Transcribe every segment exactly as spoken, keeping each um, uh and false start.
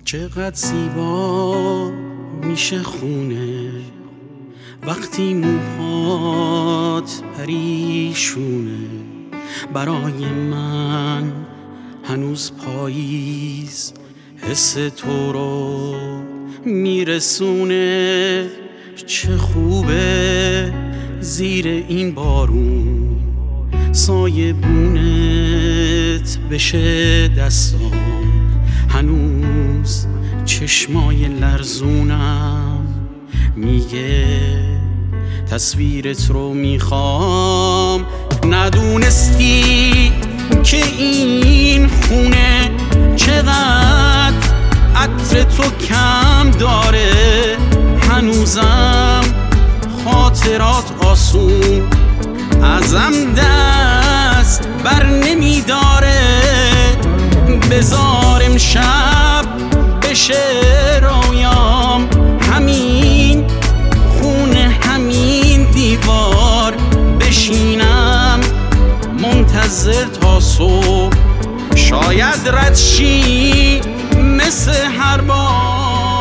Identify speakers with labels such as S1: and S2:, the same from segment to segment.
S1: چقدر زیبا میشه خونه وقتی موهات پریشونه. برای من هنوز پاییز حس تو رو میرسونه. چه خوبه زیر این بارون سایه بونت بشه دستام. هنوز چشمای لرزونم میگه تصویرت رو میخوام. ندونستی که این خونه چقدر عطر تو کم داره. هنوزم خاطرات آسون ازم دست بر نمیداره. بذار امشب بشه رویام همین خونه همین دیوار. بشینم منتظر تا صبح شاید رد شی مثل هر بار.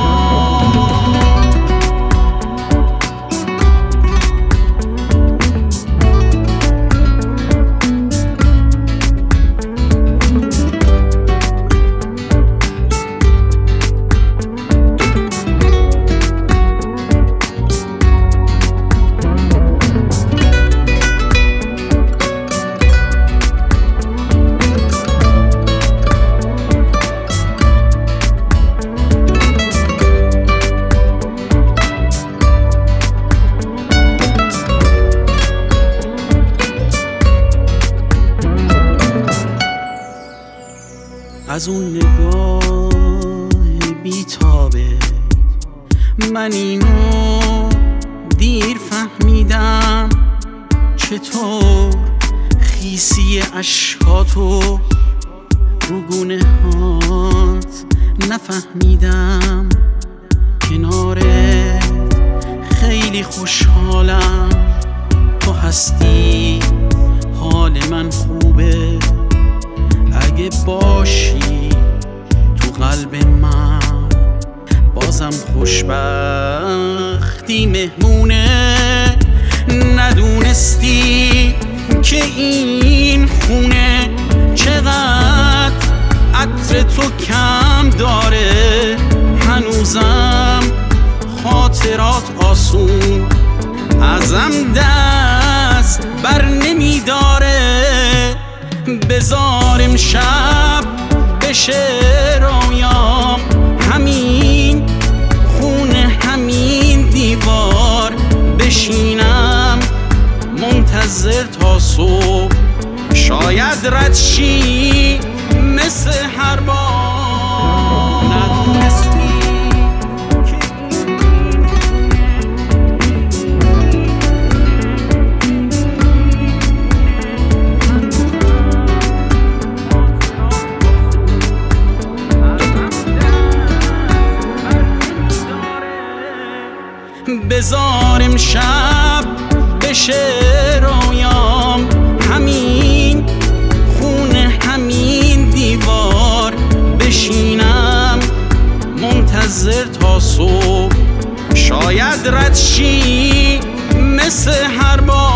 S1: از اون نگاه بیتابه من اینو دیر فهمیدم. چطور خیسی اشکاتو رو گونه هات نفهمیدم. کنارت خیلی خوشحالم تو هستی حال من خوبه. اگه باشی تو قلب من بازم خوشبختی مهمونه. ندونستی که این خونه چقدر عطر تو کم داره. هنوزم خاطرات آسون ازم دست بر نمیداره. بذار امشب بشه رویام همین خونه همین دیوار. بشینم منتظر تا صبح شاید رد شی مثل هر بار. ندونستی بذار امشب بشه رویام همین خونه همین دیوار. بشینم منتظر تا صبح شاید رد شی مثل هر بار.